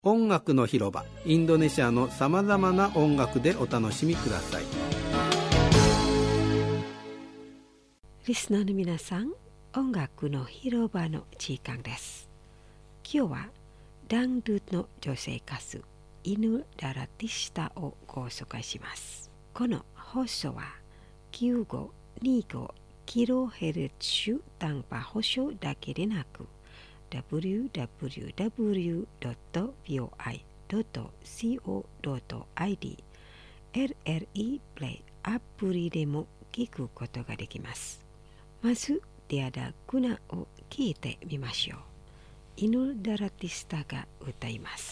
音楽の広場、インドネシアのさまざまな音楽でお楽しみください。 リスナーの皆さん、音楽の広場の時間です。今日はダンドゥの女性歌手イヌ・ダラティスタをご紹介します。この放送は9525kHz 単波放送だけでなくwww.voi.co.id LRI プレイアプリでも聞くことができます。まずティアダ・グナを聞いてみましょう。イヌ・ダラティスタが歌います。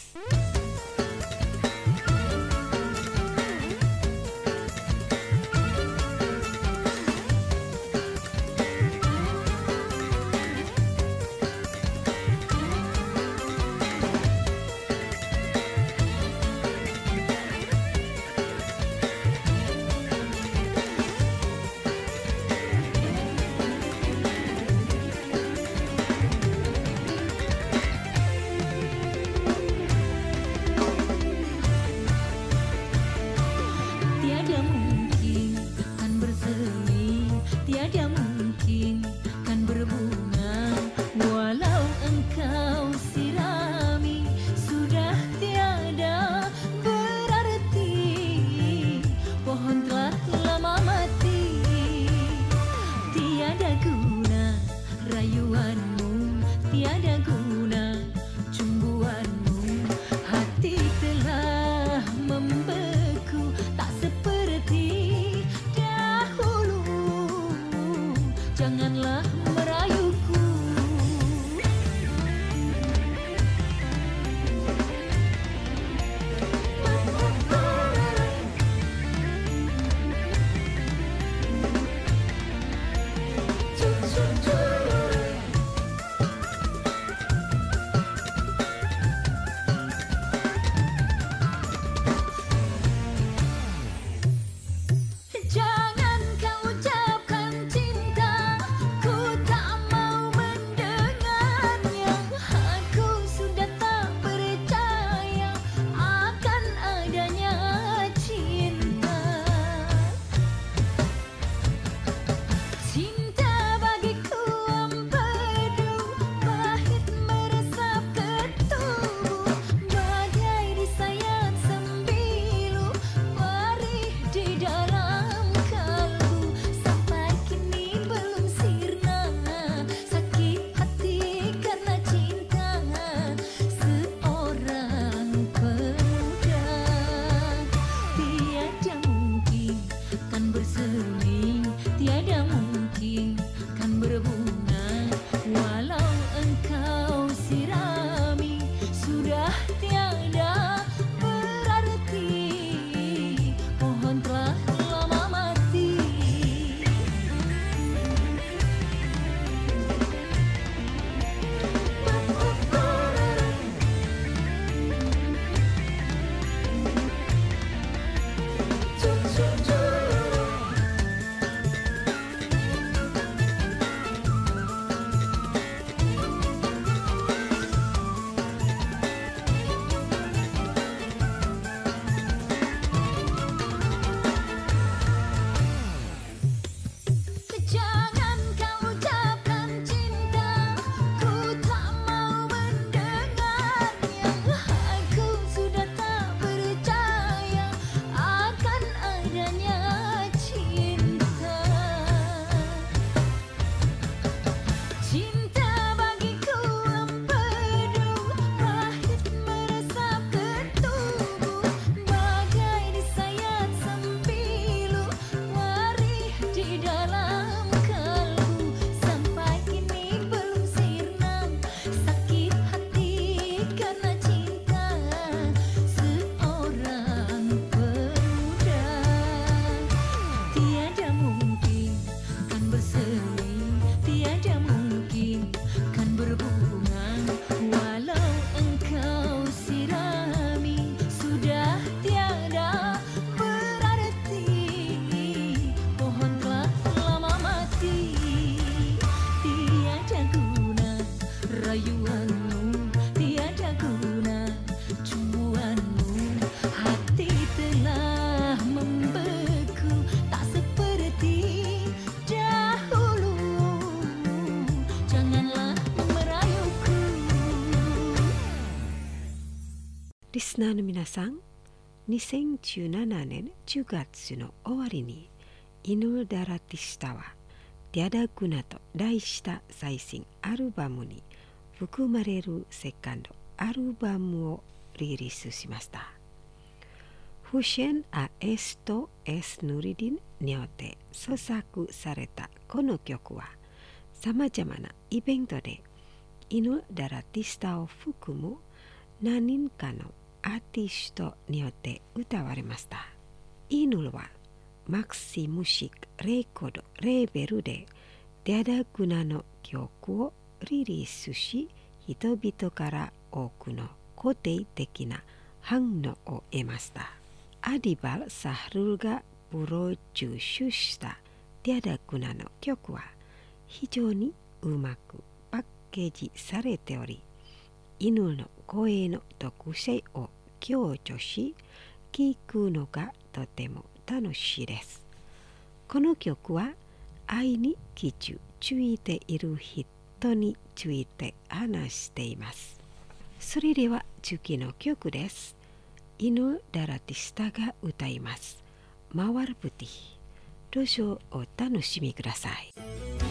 リスナーの皆さん、2017年10月の終わりにイヌル・ダラティスタはティアダグナと題した最新アルバムに含まれるセカンドアルバムをリリースしました。フシェン・ア・エスト・エス・ヌリディンによって創作されたこの曲はさまざまなイベントでイヌル・ダラティスタを含む何人かのアーティストによって歌われました。イヌルはマクシムシックレコードレーベルでティアダグナの曲をリリースし、人々から多くの肯定的な反応を得ました。アディバル・サハルがプロデュースしたティアダグナの曲は非常にうまくパッケージされており、犬の声の特性を強調し、聴くのがとても楽しいです。この曲は愛に気づいている人について話しています。それでは次の曲です。イヌル・ダラティスタが歌います。マワルプティ。どうぞお楽しみください。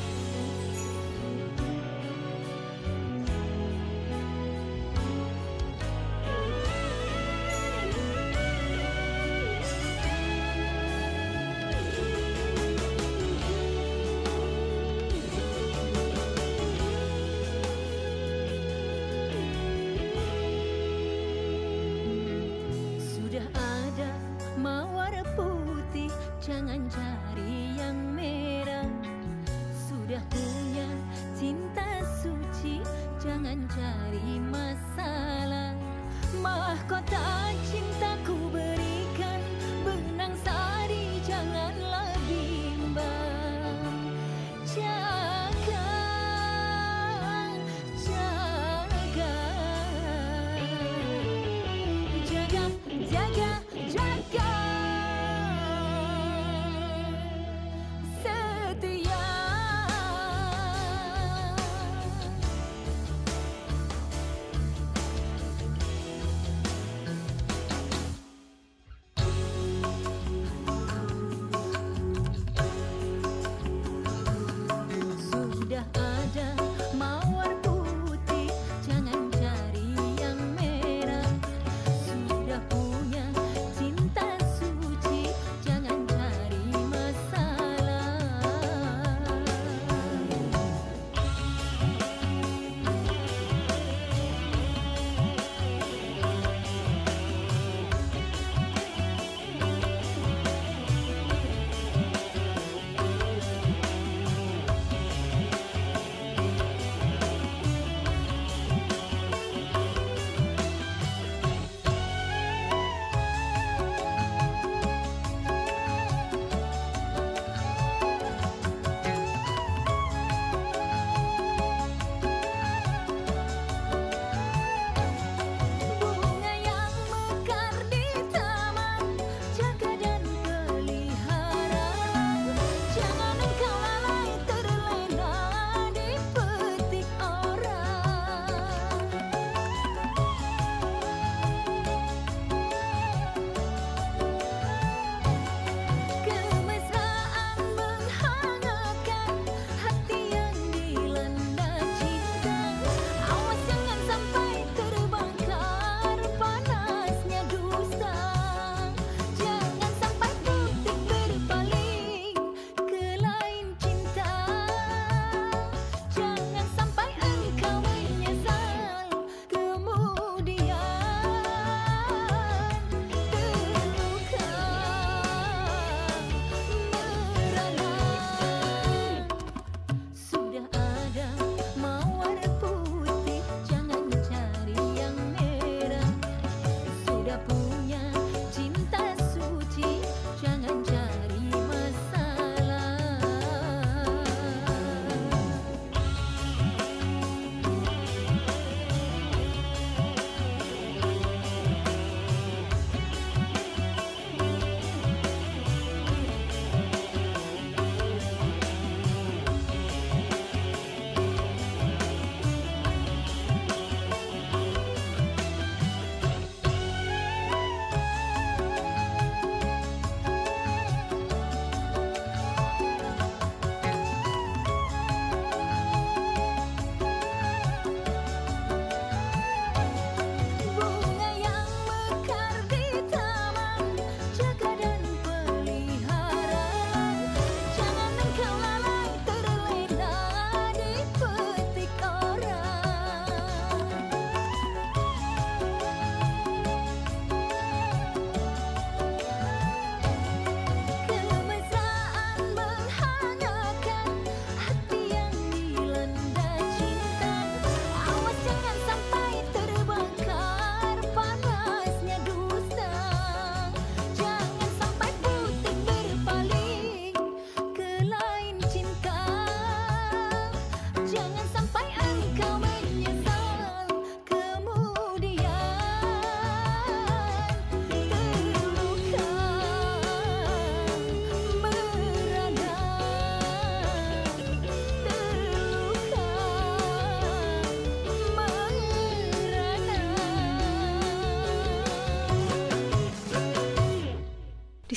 Jangan cari yang merah. Sudah punya cinta suci, jangan cari masalah. Mahkota cintaku berikan, benang sari janganlah bimbang. Jaga, jaga, jaga, jaga, jaga.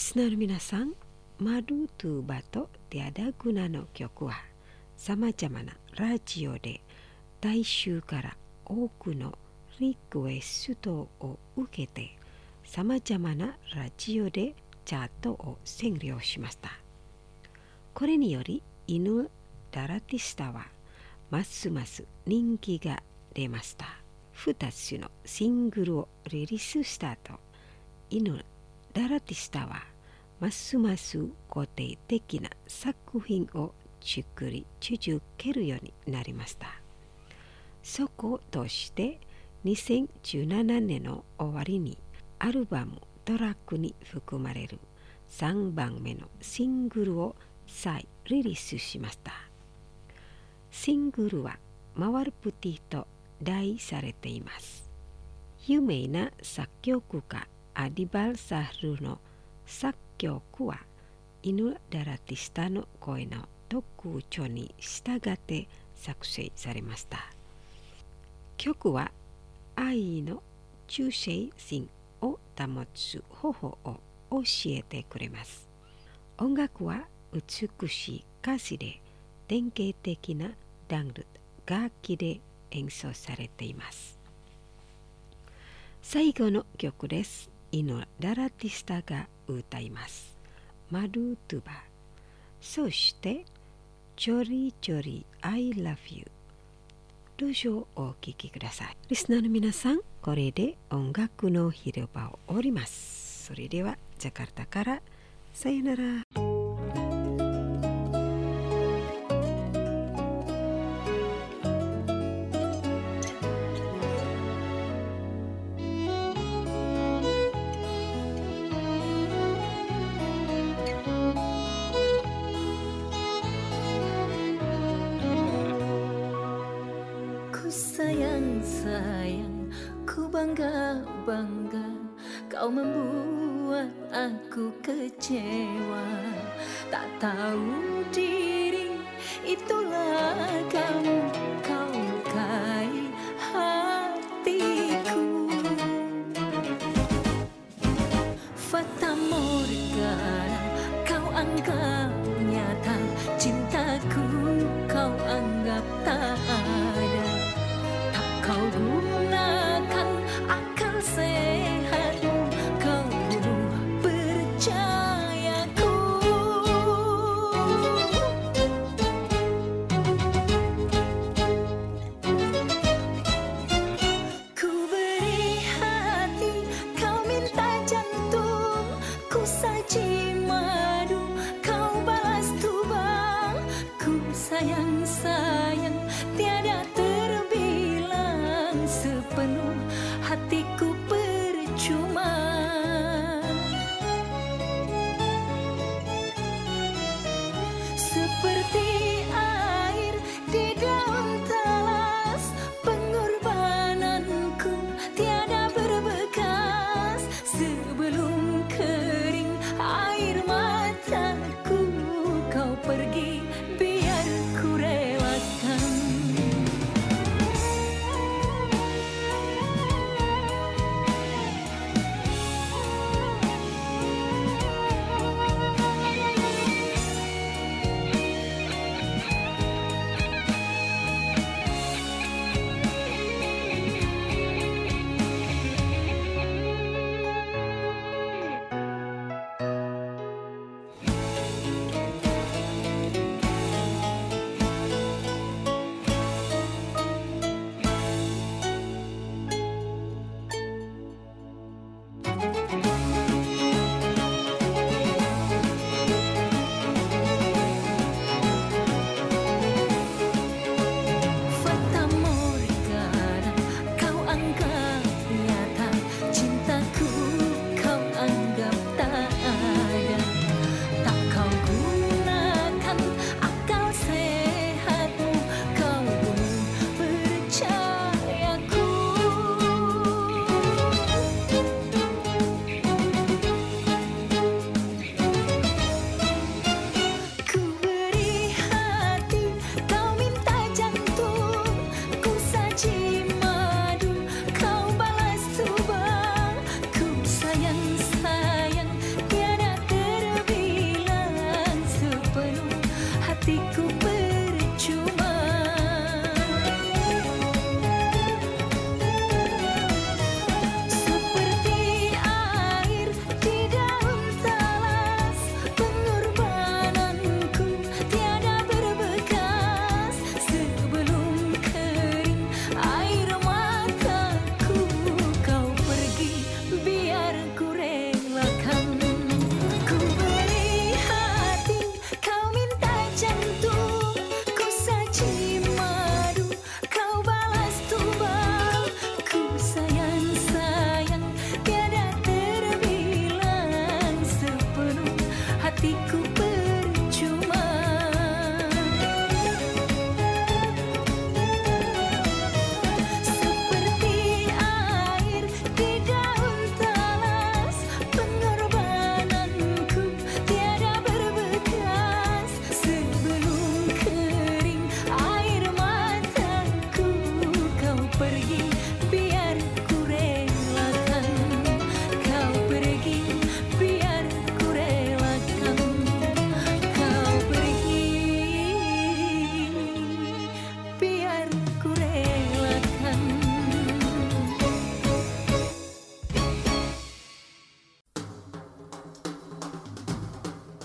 スナーの皆さん、マルトゥーバとtiada gunaの曲はさまざまなラジオで大衆から多くのリクエストを受けてさまざまなラジオでチャートを占領しました。これによりイヌ・ダラティスタはますます人気が出ました。2つのシングルをリリースした後、イヌ・ダラティスタはますます固定的な作品を作り続けるようになりました。そことして2017年の終わりにアルバムトラックに含まれる3番目のシングルを再リリースしました。シングルはマワルプティと題されています。有名な作曲家アディバル・サフルの作曲はイヌ・ダラティスタの声の特徴に従って作成されました。曲は愛の忠誠心を保つ方法を教えてくれます。音楽は美しい歌詞で典型的なダンル楽器で演奏されています。最後の曲です。イヌ・ダラティスタが歌います。マルトゥバ。そしてチョリチョリ I love you。どうぞお聴きください。リスナーの皆さん、これで音楽の広場を終わります。それではジャカルタからさよなら。 Sayang, ku bangga kau membuat aku kecewa. Tak tahu diri, itulah kamu, kau lukai hatiku. Fata Morgana, kau anggap nyata, cintaku kau anggap tak ada. Kau gunakan akal sehatmu, kau bunuh percayaku.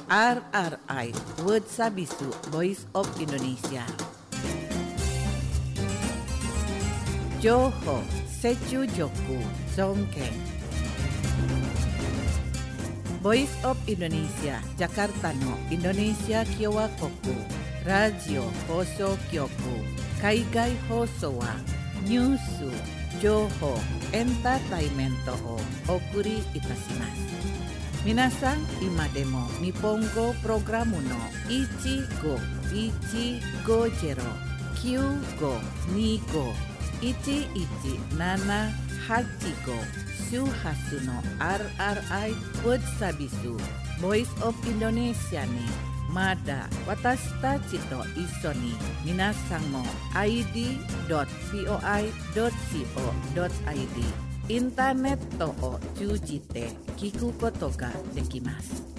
RRI World Sabisu Voice of Indonesia. Johor Secu Joku Songkeng. Voice of Indonesia Jakarta no Indonesia Kyowa Koku Radio Hoso Kyoku Kaigai Hoso wa Nyusu Joho Entertainment o Okuri Itasimasu. Minasan imademo Nippongo Programu no Ichigo Jero Kyugo Nigo Ichi Nana Hachigo Suhasu no RRI World Sabisu Voice of Indonesia ni Mada Watashita Chito Isoni Minasan mo id.voi.co.id インターネットを通じて聞くことができます。